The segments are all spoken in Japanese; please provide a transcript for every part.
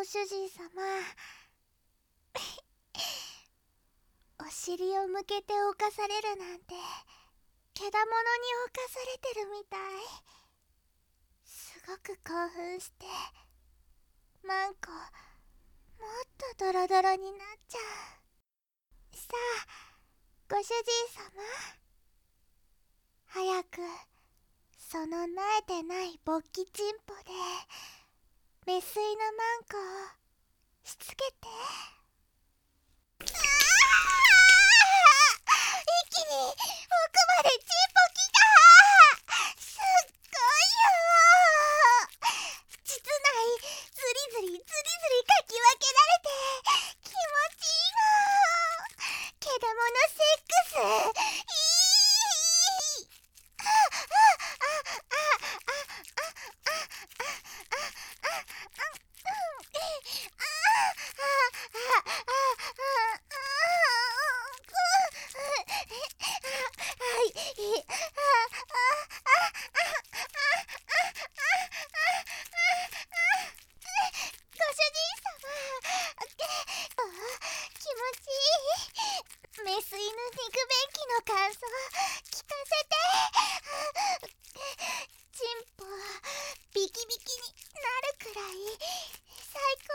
主人様お尻を向けて犯されるなんてけだものに侵されてるみたい。すごく興奮してマンコもっとドロドロになっちゃう。さあご主人様、早くその慣れてない勃起チンポでメス犬マンコをしつけて。一気に奥までチンポきた。すっごいよ。室内ズリズリズリズリかき分けられて気持ちいいの。けだものセックスいい。メス犬肉便器の感想聞かせて。チンポビキビキになるくらい最高。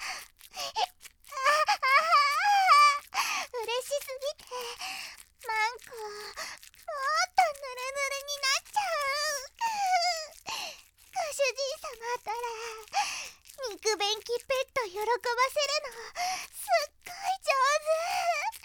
嬉しすぎてマンコもっとヌルヌルになっちゃう。ご主人様ったら肉便器ペット喜ばせるのすっごい上手。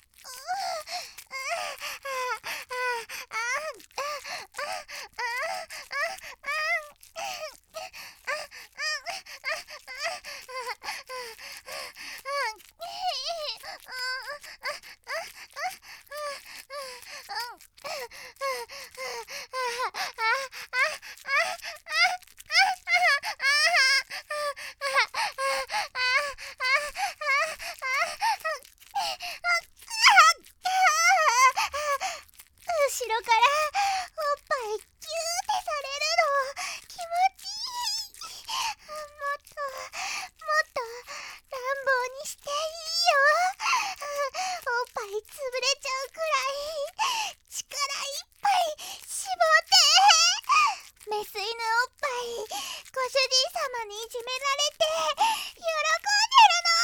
後ろからおっぱいギューってされるの気持ちいい。もっと乱暴にしていいよ。おっぱい潰れちゃうくらい力いっぱい絞って。メス犬おっぱいご主人様にいじめられて喜んでるの。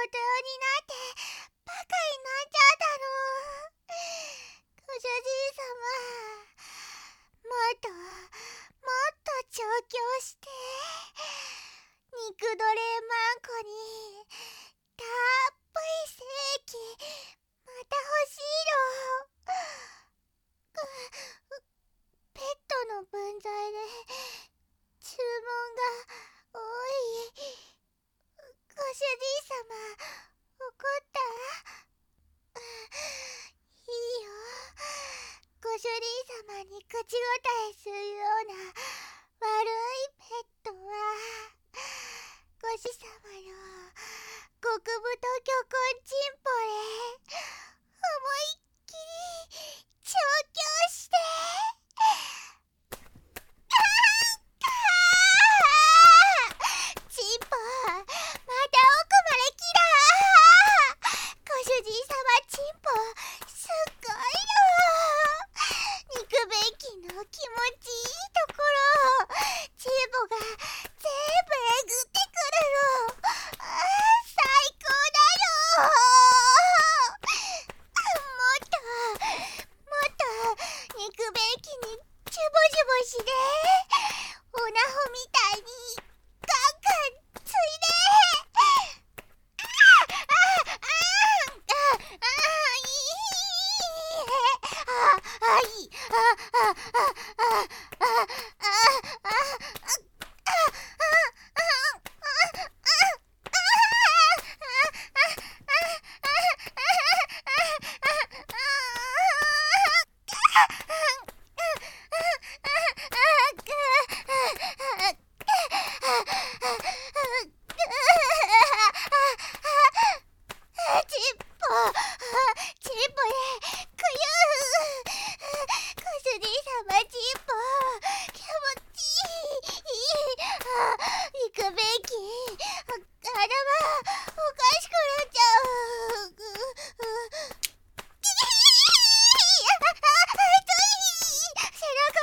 になってバカになっちゃったの。ご主人様、もっと調教して肉奴隷マンコにたっぷりステーキまた欲しいの。ペットの分際で注文が多い。ご主人様、怒った？いいよ。ご主人様に口答えするような悪いペットはご主様の極太巨根チンポで思いっきり調教してチンポ、また奥まで来た。ご主人様、チンポすっごいの。肉便器の気持ちいいところチンポが全部えぐってくるの。最高だよ。もっと肉便器にジュボジュボしてオナホみたいにガンガンついで。いい。チンポでくゆご主人様、チンポ気持ちいい。肉便器頭おかしくなっちゃう。背中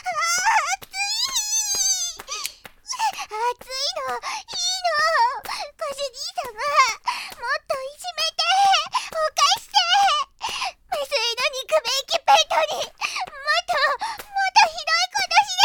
熱いのいいの。ご主人様、もっといじめておかして未遂の肉便器ペットにもっとひどいことして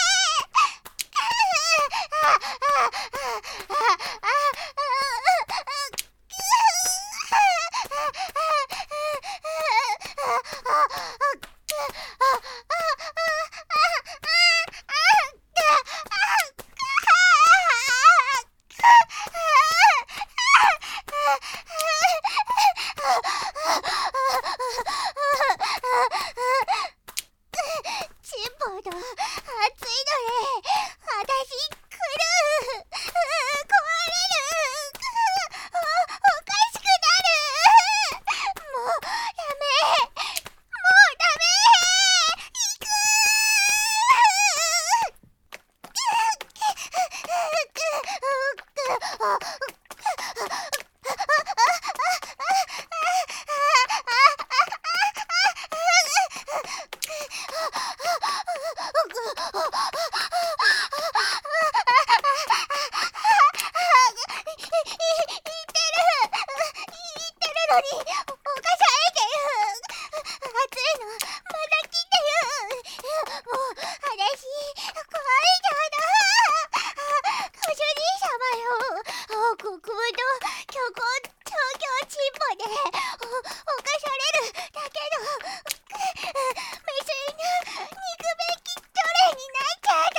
チンポの熱いので私来る。壊れる。おかしくなる。もうダメ。行く。のに犯されてる。熱いのまた来てる。もう私怖いじゃな。ご主人様よ、極太巨根調教チンポで犯されるだけの未遂の肉便器奴隷になっちゃった。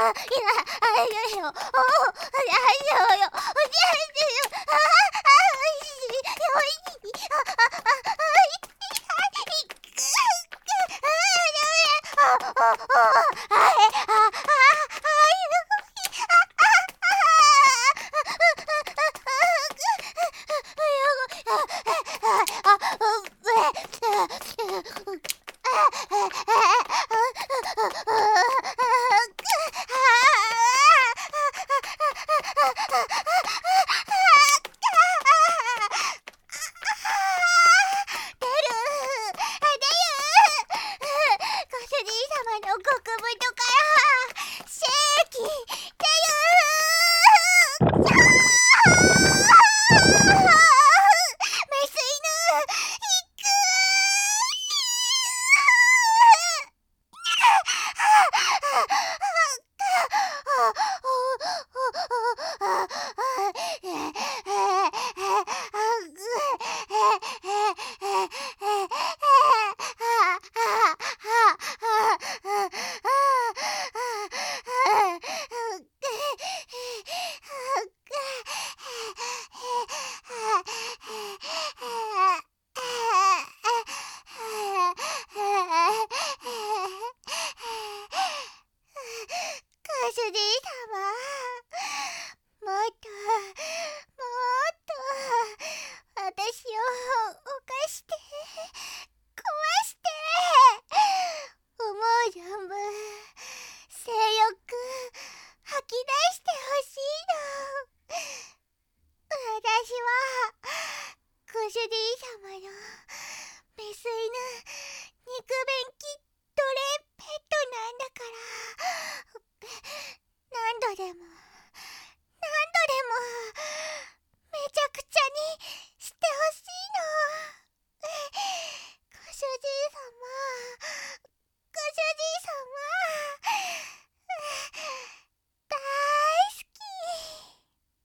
ご主人様、もっと